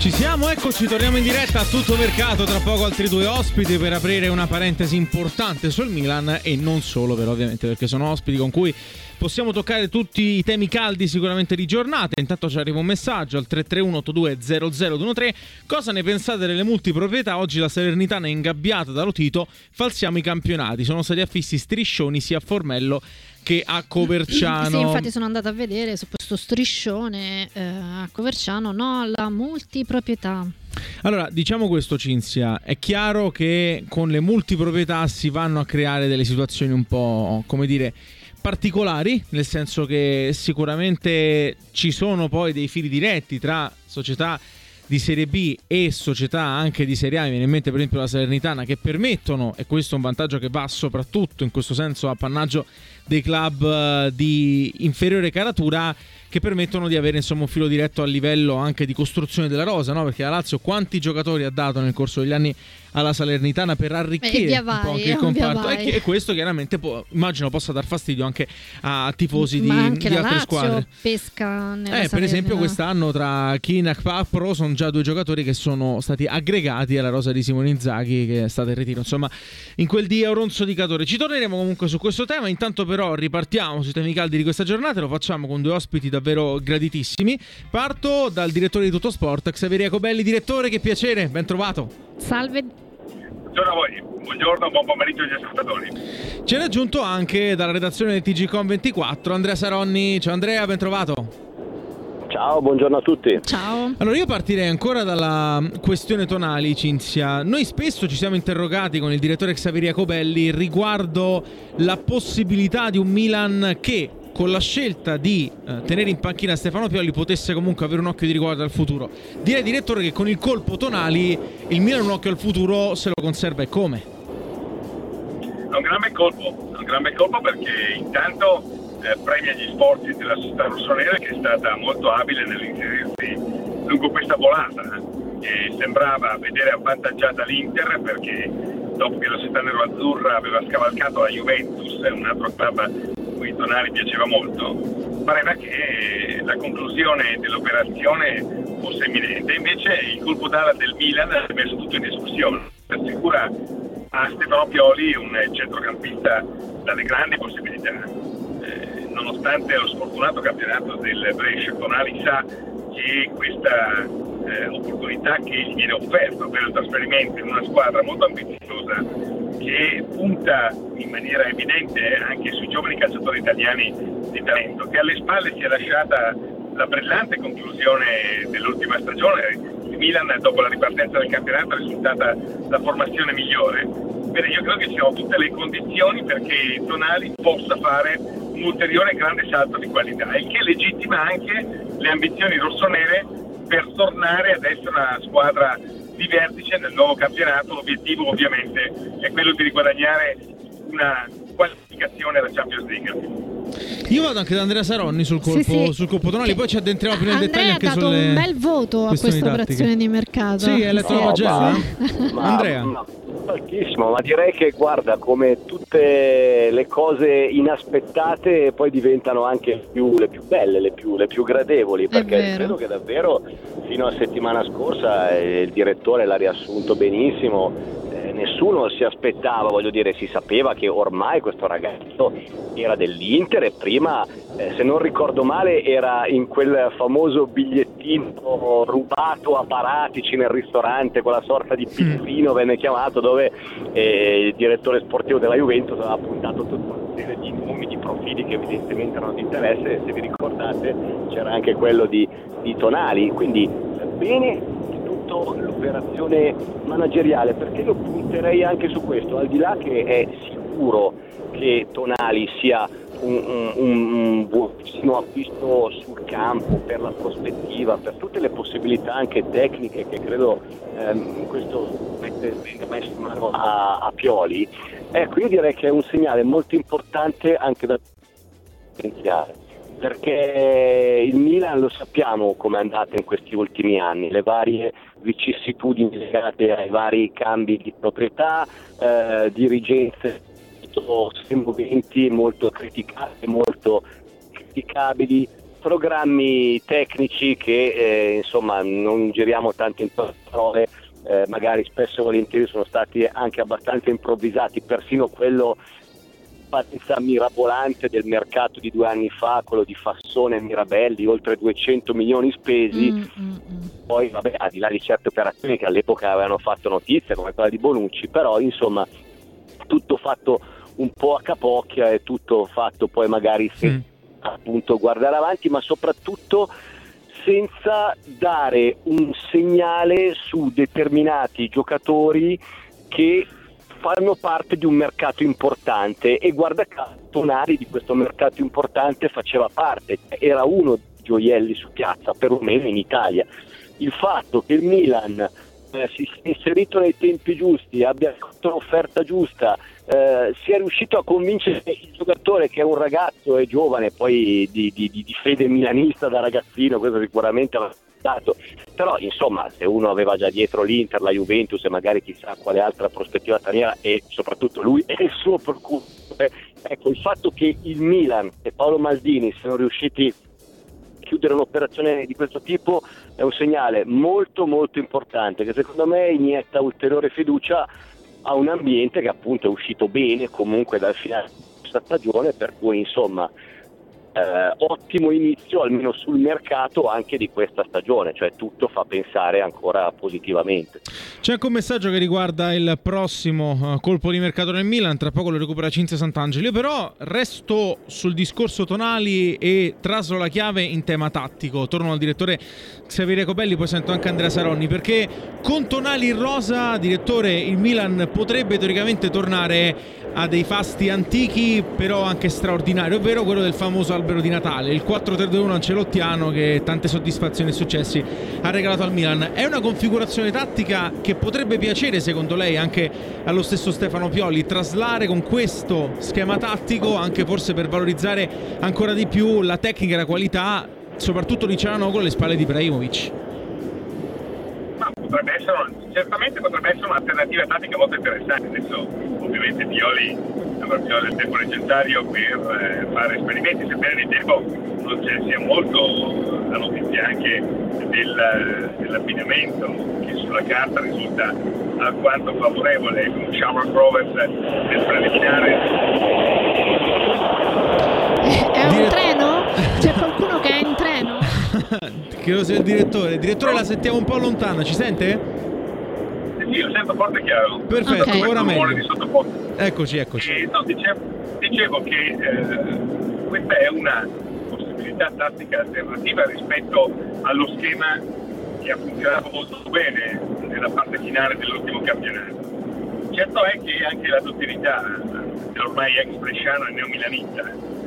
Ci siamo, eccoci, torniamo in diretta a tutto mercato, tra poco altri due ospiti per aprire una parentesi importante sul Milan e non solo, però, ovviamente, perché sono ospiti con cui possiamo toccare tutti i temi caldi sicuramente di giornata. Intanto ci arriva un messaggio al 331-8200-213. Cosa ne pensate delle multiproprietà? Oggi la Salernitana è ingabbiata da Lotito, falsiamo i campionati, sono stati affissi striscioni sia a Formello che a Coverciano. Sì, infatti sono andata a vedere su questo striscione a Coverciano, no, la multiproprietà. Allora, diciamo questo, Cinzia, è chiaro che con le multiproprietà si vanno a creare delle situazioni un po', come dire, particolari, nel senso che sicuramente ci sono poi dei fili diretti tra società di Serie B e società anche di Serie A, mi viene in mente per esempio la Salernitana, che permettono, e questo è un vantaggio che va soprattutto in questo senso a appannaggio dei club di inferiore caratura, che permettono di avere insomma un filo diretto a livello anche di costruzione della rosa, no? Perché la Lazio quanti giocatori ha dato nel corso degli anni alla Salernitana per arricchire un po' anche il comparto, e questo chiaramente immagino possa dar fastidio anche a tifosi di altre Lazio squadre. Pesca nella per esempio quest'anno tra Keane e Papro sono già due giocatori che sono stati aggregati alla rosa di Simone Inzaghi, che è stata in ritiro insomma in quel di Auronzo-Dicatore. Ci torneremo comunque su questo tema, intanto però ripartiamo sui temi caldi di questa giornata, lo facciamo con due ospiti davvero graditissimi. Parto dal direttore di Tutto Sport, Xavier Jacobelli. Direttore, che piacere, ben trovato. Salve. Buongiorno a voi, buongiorno, buon pomeriggio agli ascoltatori. Ci è raggiunto anche dalla redazione del TGCom24 Andrea Saronni. Ciao Andrea, ben trovato. Ciao, buongiorno a tutti. Ciao. Allora io partirei ancora dalla questione Tonali, Cinzia. Noi spesso ci siamo interrogati con il direttore Xavier Jacobelli riguardo la possibilità di un Milan che con la scelta di tenere in panchina Stefano Pioli potesse comunque avere un occhio di riguardo al futuro. Direi, direttore, che con il colpo Tonali il Milan un occhio al futuro se lo conserva, e come? È un gran bel colpo perché intanto premia gli sforzi della società rossonera, che è stata molto abile nell'inserirsi lungo questa volata, e sembrava vedere avvantaggiata l'Inter, perché dopo che la società nero-azzurra aveva scavalcato la Juventus, un altro club cui Tonali piaceva molto, pareva che la conclusione dell'operazione fosse imminente. Invece il colpo d'ala del Milan ha messo tutto in discussione, assicura a Stefano Pioli un centrocampista dalle grandi possibilità. Nonostante lo sfortunato campionato del Brescia, Tonali sa che questa opportunità che gli viene offerta, ovvero il trasferimento in una squadra molto ambiziosa che punta in maniera evidente anche sui giovani calciatori italiani di talento, che alle spalle si è lasciata la brillante conclusione dell'ultima stagione. Il Milan, dopo la ripartenza del campionato, è risultata la formazione migliore. Bene, io credo che ci siano tutte le condizioni perché Tonali possa fare un ulteriore grande salto di qualità, il che legittima anche le ambizioni rossonere per tornare ad essere una squadra di vertice nel nuovo campionato. L'obiettivo ovviamente è quello di riguadagnare una qualificazione alla Champions League. Io vado anche da Andrea Saronni sul colpo, Sì. sul colpo Tonali, poi ci addentriamo più nel dettaglio anche sulle Andrea ha dato un bel voto a questa operazione di mercato. Sì, è letto la pagella. Andrea. Tantissimo, ma direi che, guarda, come tutte le cose inaspettate poi diventano anche le più belle, le più gradevoli, perché credo che davvero fino a settimana scorsa il direttore l'ha riassunto benissimo. Nessuno si aspettava, voglio dire, si sapeva che ormai questo ragazzo era dell'Inter, e prima, se non ricordo male, era in quel famoso bigliettino rubato a Paratici nel ristorante, quella sorta di pizzino venne chiamato, dove il direttore sportivo della Juventus aveva puntato tutta una serie di nomi, di profili che evidentemente erano di interesse, e se vi ricordate c'era anche quello di Tonali, quindi bene l'operazione manageriale, perché io punterei anche su questo, al di là che è sicuro che Tonali sia un buonissimo acquisto sul campo per la prospettiva, per tutte le possibilità anche tecniche che credo questo venga messo in mano a Pioli. Ecco, io direi che è un segnale molto importante anche da potenziare, perché il Milan lo sappiamo come è andata in questi ultimi anni, le varie vicissitudini legate ai vari cambi di proprietà, dirigenze molto semoventi, molto criticate, molto criticabili, programmi tecnici che insomma non giriamo tanto in parole, magari spesso e volentieri sono stati anche abbastanza improvvisati, persino quello partenza mirabolante del mercato di 2 anni fa, quello di Fassone e Mirabelli, oltre 200 milioni spesi. Poi vabbè, al di là di certe operazioni che all'epoca avevano fatto notizia come quella di Bonucci, però insomma tutto fatto un po' a capocchia e tutto fatto poi magari senza appunto guardare avanti, ma soprattutto senza dare un segnale su determinati giocatori che fanno parte di un mercato importante, e guarda caso Tonali di questo mercato importante faceva parte, era uno dei gioielli su piazza, perlomeno in Italia. Il fatto che il Milan si sia inserito nei tempi giusti, abbia fatto l'offerta giusta, sia riuscito a convincere il giocatore, che è un ragazzo e giovane, poi di fede milanista da ragazzino, questo sicuramente va dato. Però insomma, se uno aveva già dietro l'Inter, la Juventus e magari chissà quale altra prospettiva straniera, e soprattutto lui e il suo percorso, ecco, il fatto che il Milan e Paolo Maldini siano riusciti a chiudere un'operazione di questo tipo è un segnale molto molto importante, che secondo me inietta ulteriore fiducia a un ambiente che appunto è uscito bene comunque dal finale di questa stagione, per cui insomma ottimo inizio almeno sul mercato anche di questa stagione, cioè tutto fa pensare ancora positivamente. C'è anche un messaggio che riguarda il prossimo colpo di mercato nel Milan, tra poco lo recupera Cinzia Sant'Angelo. Io però resto sul discorso Tonali e traslo la chiave in tema tattico. Torno al direttore Xavier Cobelli, poi sento anche Andrea Saronni, perché con Tonali in rosa, direttore, il Milan potrebbe teoricamente tornare a dei fasti antichi però anche straordinari, ovvero quello del famoso albero di Natale, il 4-3-2-1 ancelottiano che tante soddisfazioni e successi ha regalato al Milan. È una configurazione tattica che potrebbe piacere secondo lei anche allo stesso Stefano Pioli, traslare con questo schema tattico anche forse per valorizzare ancora di più la tecnica e la qualità, soprattutto di Cialanoglu alle spalle di Ibrahimovic? Certamente potrebbe essere un'alternativa tattica molto interessante. Adesso ovviamente Pioli avrà bisogno del tempo necessario per fare esperimenti, sebbene di tempo non ce ne sia molto. La notizia anche dell'abbinamento che sulla carta risulta alquanto favorevole con Shamrock Rovers nel preliminare. È un treno? C'è qualcuno che è in treno? Credo sia il direttore. Direttore, la sentiamo un po' lontana, ci sente? Sì, lo sento forte e chiaro. Perfetto, okay. Ora meglio. Di sottofondo. Eccoci. No, dicevo che questa è una possibilità tattica alternativa rispetto allo schema che ha funzionato molto bene nella parte finale dell'ultimo campionato. Certo è che anche la dottilità dell'ormai ex bresciano e neomilanista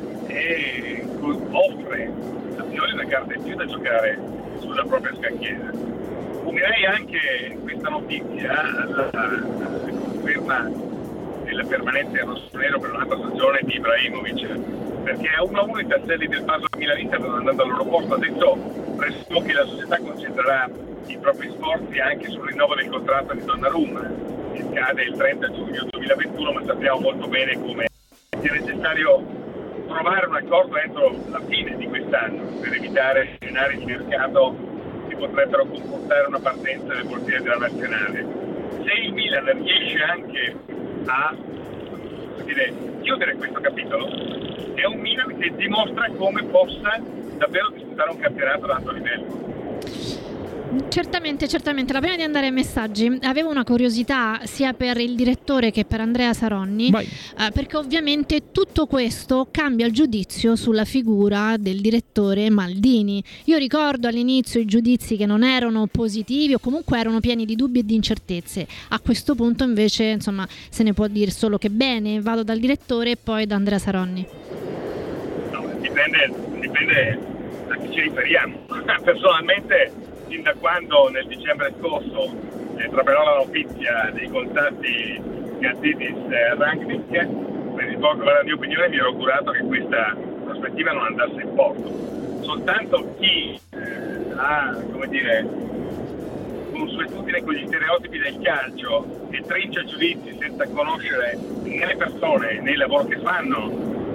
offre a Pioli una carta in più da giocare sulla propria scacchiera. Unirei anche questa notizia alla conferma della permanenza in rossonero per un'altra stagione di Ibrahimovic, perché a 1-1 i tasselli del puzzle milanista stanno andando al loro posto. Adesso presumo che la società concentrerà i propri sforzi anche sul rinnovo del contratto di Donnarumma, che scade il 30 giugno 2021, ma sappiamo molto bene come sia necessario trovare un accordo entro la fine di quest'anno per evitare scenari di mercato che potrebbero comportare una partenza del portiere della nazionale. Se il Milan riesce anche a chiudere questo capitolo, è un Milan che dimostra come possa davvero disputare un campionato ad alto livello. Certamente. La prima di andare ai messaggi, avevo una curiosità sia per il direttore che per Andrea Saronni, perché ovviamente tutto questo cambia il giudizio sulla figura del direttore Maldini. Io ricordo all'inizio i giudizi che non erano positivi o comunque erano pieni di dubbi e di incertezze. A questo punto invece insomma se ne può dire solo che bene. Vado dal direttore e poi da Andrea Saronni. No, dipende a chi ci riferiamo. Personalmente, fin da quando nel dicembre scorso trapelò la notizia dei contatti Gatidis-Rangnick, per ricordo la mia opinione, mi ero augurato che questa prospettiva non andasse in porto. Soltanto chi ha, consuetudine con gli stereotipi del calcio e trincia giudizi senza conoscere né le persone né il lavoro che fanno,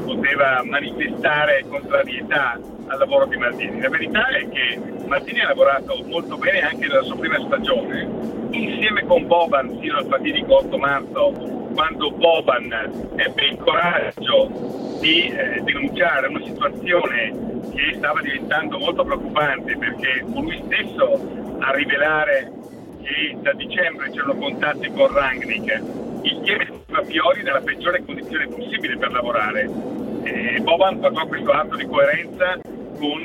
poteva manifestare contrarietà al lavoro di Maldini. La verità è che Maldini ha lavorato molto bene anche nella sua prima stagione, insieme con Boban fino al fatidico 8 marzo, quando Boban ebbe il coraggio di denunciare una situazione che stava diventando molto preoccupante, perché fu lui stesso a rivelare che da dicembre c'erano contatti con Rangnick, il che metteva Pioli nella peggiore condizione possibile per lavorare. Boban pagò questo atto di coerenza con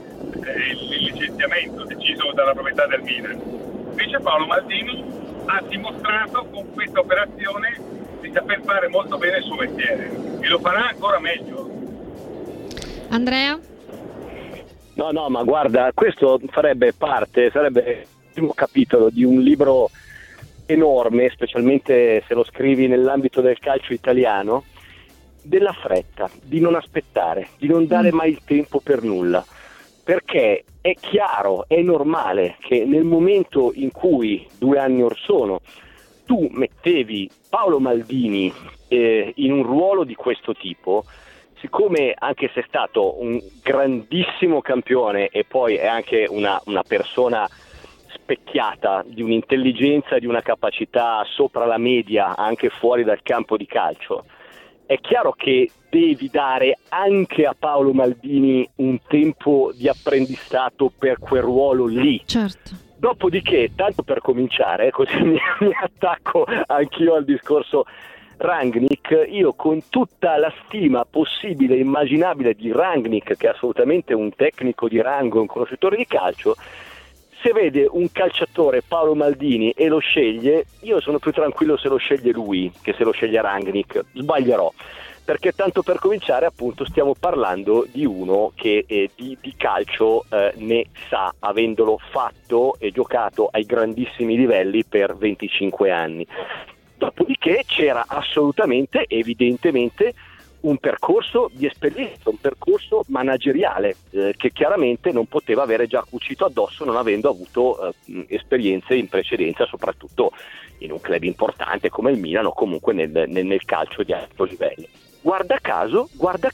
il licenziamento deciso dalla proprietà del Milan. Invece Paolo Maldini ha dimostrato con questa operazione di saper fare molto bene il suo mestiere e lo farà ancora meglio. Andrea? No, ma guarda, questo sarebbe il primo capitolo di un libro enorme, specialmente se lo scrivi nell'ambito del calcio italiano, della fretta, di non aspettare, di non dare mai il tempo per nulla, perché è chiaro, è normale che nel momento in cui 2 anni or sono tu mettevi Paolo Maldini in un ruolo di questo tipo, siccome anche se è stato un grandissimo campione e poi è anche una persona specchiata di un'intelligenza e di una capacità sopra la media anche fuori dal campo di calcio, è chiaro che devi dare anche a Paolo Maldini un tempo di apprendistato per quel ruolo lì. Certo. Dopodiché, tanto per cominciare, così mi attacco anch'io al discorso Rangnick, io con tutta la stima possibile e immaginabile di Rangnick, che è assolutamente un tecnico di rango, un conoscitore di calcio, se vede un calciatore Paolo Maldini e lo sceglie, io sono più tranquillo se lo sceglie lui che se lo sceglie Rangnick. Sbaglierò, perché tanto per cominciare appunto stiamo parlando di uno che di calcio ne sa, avendolo fatto e giocato ai grandissimi livelli per 25 anni. Dopodiché c'era assolutamente, evidentemente, un percorso di esperienza, un percorso manageriale che chiaramente non poteva avere già cucito addosso non avendo avuto esperienze in precedenza, soprattutto in un club importante come il Milan o comunque nel calcio di alto livello. Guarda caso,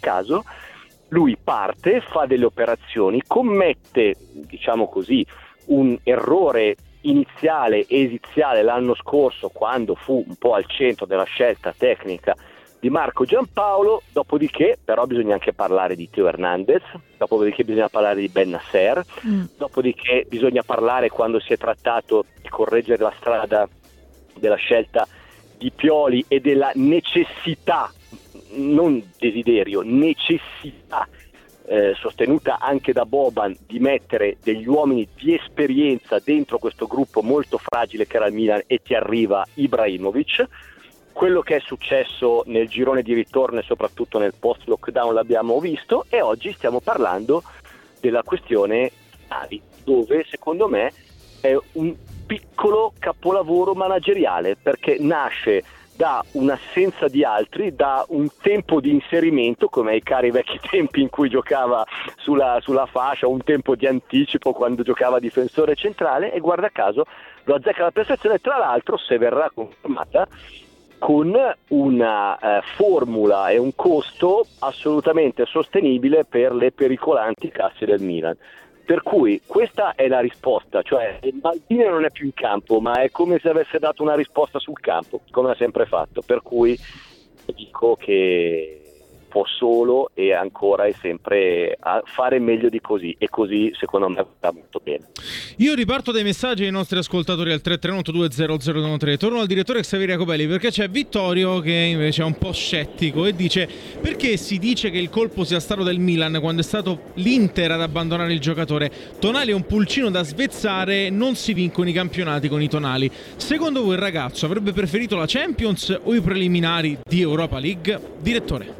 lui parte, fa delle operazioni, commette, diciamo così, un errore iniziale, esiziale l'anno scorso, quando fu un po' al centro della scelta tecnica di Marco Giampaolo, dopodiché però bisogna anche parlare di Theo Hernandez, dopodiché bisogna parlare di Ben Nasser, dopodiché bisogna parlare quando si è trattato di correggere la strada della scelta di Pioli e della necessità, non desiderio, necessità sostenuta anche da Boban di mettere degli uomini di esperienza dentro questo gruppo molto fragile che era il Milan, e ti arriva Ibrahimovic. Quello che è successo nel girone di ritorno e soprattutto nel post lockdown l'abbiamo visto, e oggi stiamo parlando della questione Ari, dove secondo me è un piccolo capolavoro manageriale, perché nasce da un'assenza di altri, da un tempo di inserimento come ai cari vecchi tempi in cui giocava sulla fascia, un tempo di anticipo quando giocava difensore centrale, e guarda caso lo azzecca alla perfezione, tra l'altro se verrà confermata con una formula e un costo assolutamente sostenibile per le pericolanti casse del Milan. Per cui questa è la risposta, cioè Maldini non è più in campo, ma è come se avesse dato una risposta sul campo, come ha sempre fatto, per cui dico che può solo e ancora e sempre fare meglio di così, e così secondo me va molto bene. Io riparto dai messaggi dei nostri ascoltatori al 331-200-013. Torno al direttore Xavier Jacobelli, perché c'è Vittorio che invece è un po' scettico e dice: perché si dice che il colpo sia stato del Milan quando è stato l'Inter ad abbandonare il giocatore? Tonali è un pulcino da svezzare, non si vincono i campionati con i Tonali. Secondo voi il ragazzo avrebbe preferito la Champions o i preliminari di Europa League? Direttore.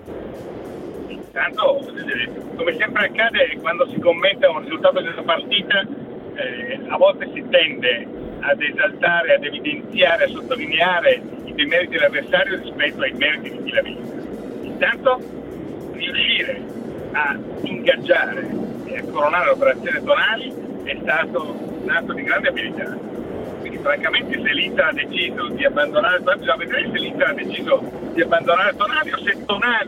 Tanto, come sempre accade quando si commenta un risultato di una partita, a volte si tende ad esaltare, ad evidenziare, a sottolineare i demeriti dell'avversario rispetto ai meriti di chi l'ha vinta. Intanto riuscire a ingaggiare e a coronare l'operazione Tonali è stato un atto di grande abilità. Quindi francamente se l'Inter ha deciso di abbandonare, bisogna vedere se l'Inter ha deciso di abbandonare Tonali o se Tonali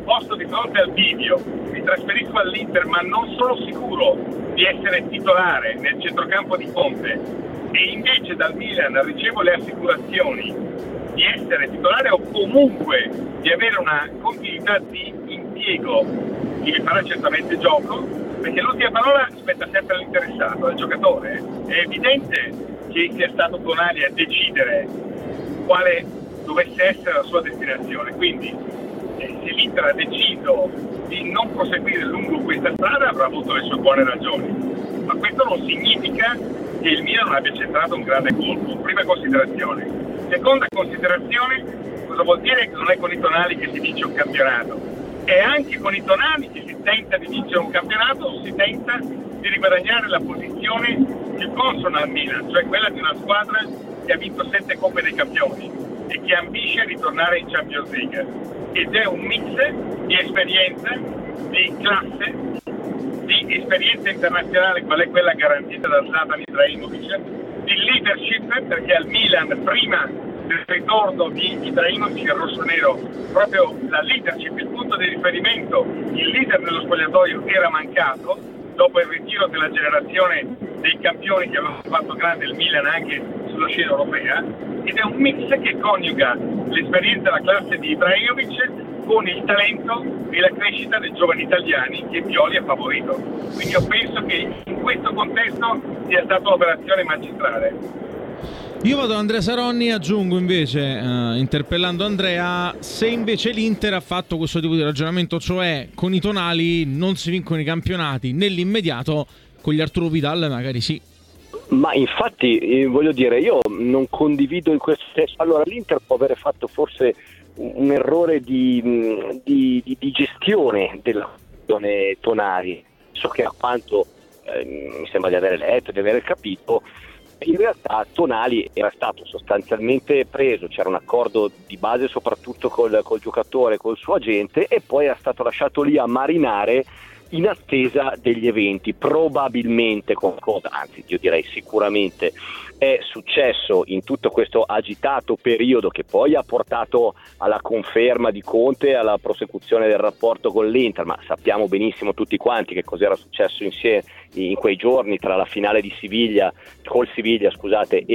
posto di fronte al bivio, mi trasferisco all'Inter ma non sono sicuro di essere titolare nel centrocampo di Conte e invece dal Milan ricevo le assicurazioni di essere titolare o comunque di avere una continuità di impiego che mi farà certamente gioco, perché l'ultima parola spetta sempre all'interessato, al giocatore. È evidente che sia stato Tonali a decidere quale dovesse essere la sua destinazione, quindi se l'Inter ha deciso di non proseguire lungo questa strada avrà avuto le sue buone ragioni, ma questo non significa che il Milan non abbia centrato un grande colpo. Prima considerazione. Seconda considerazione, cosa vuol dire che non è con i Tonali che si vince un campionato? È anche con i Tonali che si tenta di vincere un campionato o si tenta di riguadagnare la posizione più consona al Milan, cioè quella di una squadra che ha vinto 7 Coppe dei Campioni e che ambisce a ritornare in Champions League. Ed è un mix di esperienza, di classe, di esperienza internazionale, qual è quella garantita da Zlatan Ibrahimovic, di leadership, perché al Milan prima del ritorno di Ibrahimovic il rossonero proprio la leadership, il punto di riferimento, il leader nello spogliatoio era mancato dopo il ritiro della generazione dei campioni che aveva fatto grande il Milan anche sulla scena europea, ed è un mix che coniuga l'esperienza e la classe di Ibrahimovic con il talento e la crescita dei giovani italiani che Pioli ha favorito. Quindi io penso che in questo contesto sia stata un'operazione magistrale. Io vado da Andrea Saronni, aggiungo invece, interpellando Andrea, se invece l'Inter ha fatto questo tipo di ragionamento, cioè con i Tonali non si vincono i campionati nell'immediato, con gli Arturo Vidal magari sì. Ma infatti voglio dire, io non condivido in questo senso. Allora l'Inter può avere fatto forse un errore di gestione della questione Tonali, so che a quanto mi sembra di aver letto, di aver capito, in realtà Tonali era stato sostanzialmente preso, c'era un accordo di base soprattutto col giocatore, col suo agente, e poi era stato lasciato lì a marinare in attesa degli eventi. Probabilmente qualcosa, anzi io direi sicuramente, è successo in tutto questo agitato periodo che poi ha portato alla conferma di Conte e alla prosecuzione del rapporto con l'Inter, ma sappiamo benissimo tutti quanti che cos'era successo insieme in quei giorni tra la finale di Siviglia, col Siviglia scusate,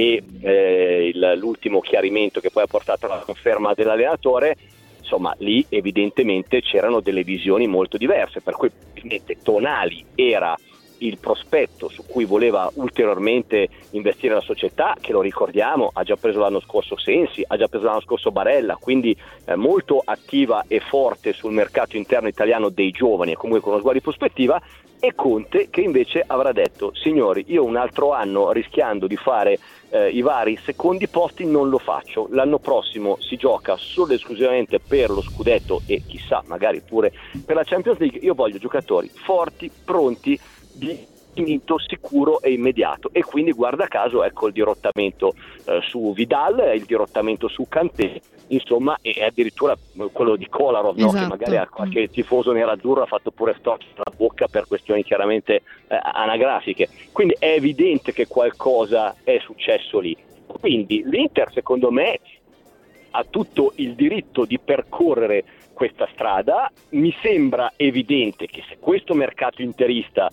e l'ultimo chiarimento che poi ha portato alla conferma dell'allenatore. Insomma, lì evidentemente c'erano delle visioni molto diverse, per cui Tonali era il prospetto su cui voleva ulteriormente investire la società, che lo ricordiamo ha già preso l'anno scorso Sensi, ha già preso l'anno scorso Barella, quindi molto attiva e forte sul mercato interno italiano dei giovani e comunque con uno sguardo di prospettiva, e Conte che invece avrà detto: signori, io un altro anno rischiando di fare i vari secondi posti non lo faccio, l'anno prossimo si gioca solo e esclusivamente per lo scudetto e chissà magari pure per la Champions League, io voglio giocatori forti, pronti, di finito, sicuro e immediato. E quindi guarda caso ecco il dirottamento su Vidal, il dirottamento su Kanté, insomma, e addirittura quello di Kolarov, esatto, no? Che magari a qualche tifoso nerazzurro ha fatto pure storcere la bocca per questioni chiaramente anagrafiche. Quindi è evidente che qualcosa è successo lì. Quindi l'Inter secondo me ha tutto il diritto di percorrere questa strada. Mi sembra evidente che se questo mercato interista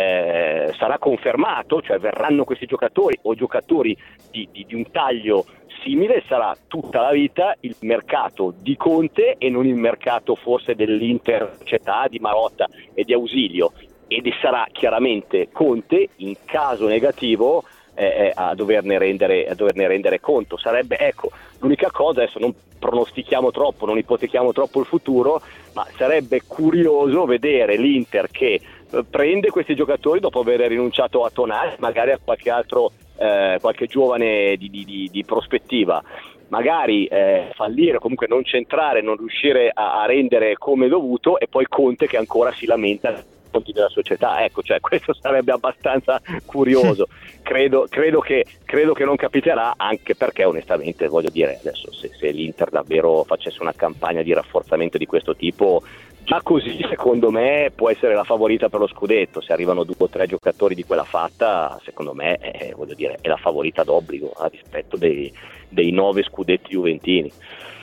sarà confermato, cioè verranno questi giocatori o giocatori di un taglio simile, sarà tutta la vita il mercato di Conte e non il mercato forse dell'Inter società di Marotta e di Ausilio, ed sarà chiaramente Conte in caso negativo a doverne rendere conto. Sarebbe, ecco, l'unica cosa, adesso non pronostichiamo troppo, non ipotechiamo troppo il futuro, ma sarebbe curioso vedere l'Inter che prende questi giocatori dopo aver rinunciato a Tonali, magari a qualche altro qualche giovane di prospettiva, magari fallire, comunque non centrare, non riuscire a rendere come dovuto, e poi Conte che ancora si lamenta della società. Ecco, cioè questo sarebbe abbastanza curioso. Credo che non capiterà, anche perché onestamente voglio dire, adesso se l'Inter davvero facesse una campagna di rafforzamento di questo tipo, già così secondo me può essere la favorita per lo scudetto. Se arrivano 2 o 3 giocatori di quella fatta, secondo me voglio dire, è la favorita d'obbligo a rispetto dei 9 scudetti juventini.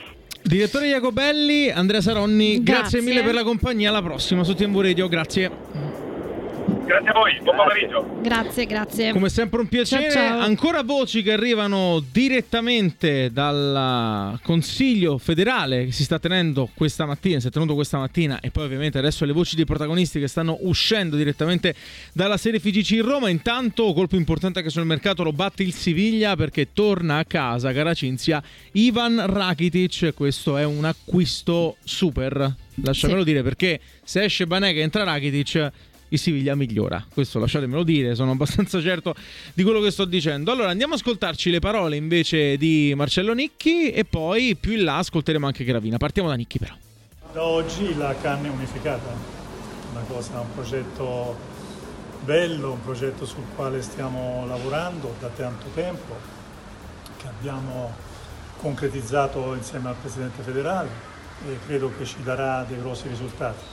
Direttore Jacobelli, Andrea Saronni, grazie mille per la compagnia. Alla prossima su TMV Radio, grazie. Grazie a voi, buon pomeriggio. Grazie. Come sempre un piacere. Ciao. Ancora voci che arrivano direttamente dal Consiglio federale che si è tenuto questa mattina, e poi ovviamente adesso le voci dei protagonisti che stanno uscendo direttamente dalla sede FIGC in Roma. Intanto colpo importante anche sul mercato, lo batte il Siviglia perché torna a casa, cara Cinzia, Ivan Rakitic. Questo è un acquisto super, lasciamelo dire, perché se esce Banega e entra Rakitic, il Siviglia migliora, questo lasciatemelo dire, sono abbastanza certo di quello che sto dicendo. Allora andiamo a ascoltarci le parole invece di Marcello Nicchi e poi più in là ascolteremo anche Gravina. Partiamo da Nicchi però. Da oggi la CAN è unificata, un progetto bello, un progetto sul quale stiamo lavorando da tanto tempo, che abbiamo concretizzato insieme al Presidente federale e credo che ci darà dei grossi risultati,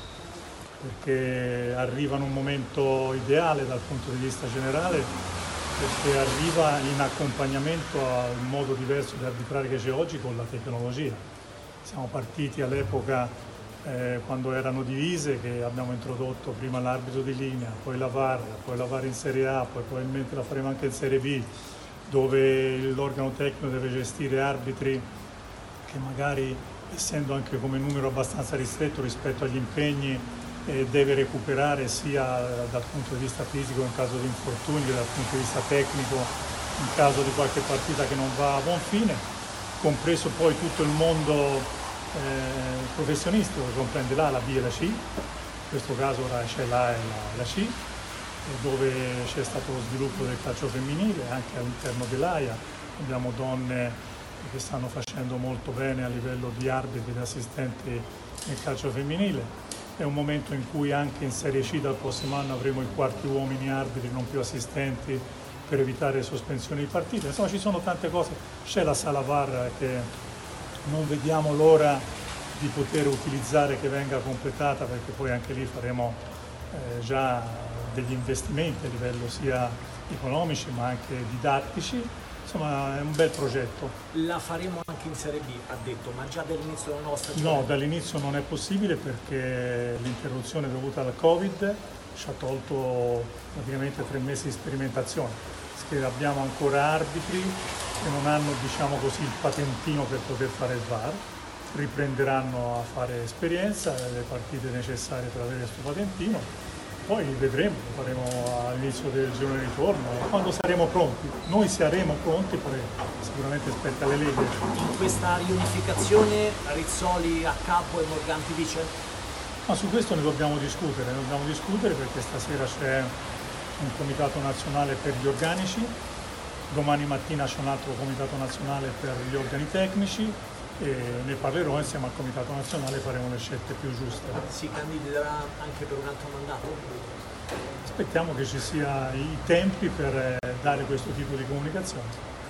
perché arriva in un momento ideale dal punto di vista generale, perché arriva in accompagnamento al modo diverso di arbitrare che c'è oggi con la tecnologia. Siamo partiti all'epoca quando erano divise, che abbiamo introdotto prima l'arbitro di linea, poi la VAR in Serie A, poi probabilmente la faremo anche in Serie B, dove l'organo tecnico deve gestire arbitri che magari, essendo anche come numero abbastanza ristretto rispetto agli impegni, deve recuperare sia dal punto di vista fisico in caso di infortunio, che dal punto di vista tecnico in caso di qualche partita che non va a buon fine, compreso poi tutto il mondo professionistico che comprende la B e la C. In questo caso ora c'è l'A e la C, dove c'è stato lo sviluppo del calcio femminile anche all'interno dell'AIA. Abbiamo donne che stanno facendo molto bene a livello di arbitri e di assistenti nel calcio femminile. È un momento in cui anche in Serie C dal prossimo anno avremo i quarti uomini arbitri, non più assistenti, per evitare sospensioni di partite. Insomma, ci sono tante cose. C'è la sala VAR che non vediamo l'ora di poter utilizzare, che venga completata, perché poi anche lì faremo già degli investimenti a livello sia economici ma anche didattici. Insomma, è un bel progetto. La faremo anche in Serie B, ha detto, ma già dall'inizio della nuova stagione? No, dall'inizio non è possibile, perché l'interruzione dovuta al Covid ci ha tolto praticamente 3 mesi di sperimentazione, perché abbiamo ancora arbitri che non hanno, diciamo così, il patentino per poter fare il VAR, riprenderanno a fare esperienza, le partite necessarie per avere questo patentino. Poi vedremo, lo faremo all'inizio del girone di ritorno, quando saremo pronti. Noi saremo pronti, poi sicuramente spetta alle leghe. In questa riunificazione Rizzoli a capo e Morganti vice? Ma su questo ne dobbiamo discutere perché stasera c'è un comitato nazionale per gli organici, domani mattina c'è un altro comitato nazionale per gli organi tecnici, e ne parlerò insieme al Comitato Nazionale, faremo le scelte più giuste. Si candiderà anche per un altro mandato? Aspettiamo che ci sia i tempi per dare questo tipo di comunicazione.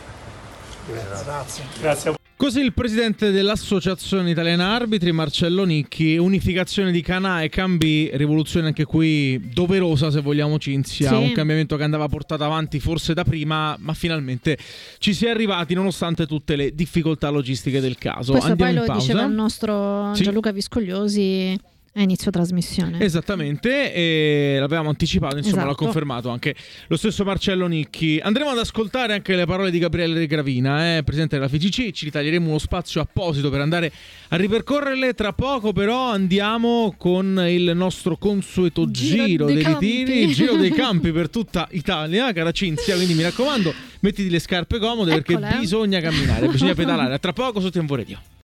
Grazie a voi. Così il presidente dell'Associazione Italiana Arbitri, Marcello Nicchi. Unificazione di Can A e Can B, rivoluzione anche qui doverosa, se vogliamo, Cinzia. Sì. Un cambiamento che andava portato avanti forse da prima, ma finalmente ci si è arrivati nonostante tutte le difficoltà logistiche del caso. Questo Andiamo poi in lo pausa. diceva il nostro Gianluca Viscogliosi a inizio trasmissione. Esattamente, e l'avevamo anticipato, insomma, esatto. L'ha confermato anche lo stesso Marcello Nicchi. Andremo ad ascoltare anche le parole di Gabriele Gravina, presidente della FIGC. Ci ritaglieremo uno spazio apposito per andare a ripercorrerle tra poco, però andiamo con il nostro consueto giro dei ritiri, giro dei campi per tutta Italia, cara Cinzia, quindi mi raccomando, mettiti le scarpe comode. Eccole. Perché bisogna camminare, bisogna pedalare. A tra poco su TMV Radio.